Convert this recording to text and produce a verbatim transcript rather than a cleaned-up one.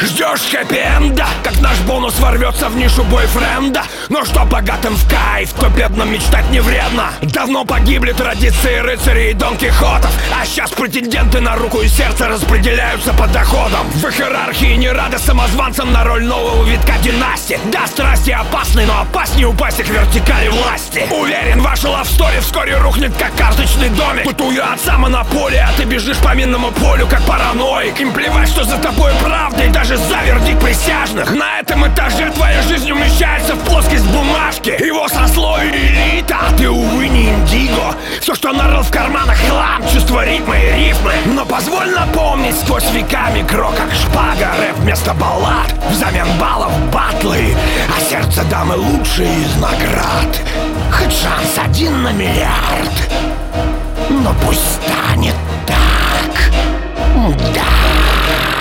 Ждешь хэппи-энда, как наш бонус ворвется в нишу бойфренда. Но что богатым в кайф, то бедным мечтать не вредно. Давно погибли традиции рыцарей и Дон Кихотов, а сейчас претенденты на руку и сердце распределяются по доходам. В их иерархии не рады самозванцам на роль нового витка династии. Да, страсти опасны, но опаснее упасть к вертикали власти. Уверен, ваша лавстори вскоре рухнет, как карточный домик. Тут у отца монополия, а ты бежишь по минному полю, как параноик. Им плевать, что за тобой правда, и даже за вердикт присяжных. На этом этаже твоя жизнь умещается в плоскость бумажки. Его сословие элита, а ты, увы, не индиго. Все, что нарыл в карманах, хлам, чувство ритма и рифмы. Но позволь напомнить, сквозь века микро, как шпага, рэп вместо баллад, взамен баллов батлы, а сердце дамы лучшие из наград. Хоть шанс один на миллиард, но пусть станет так. Да.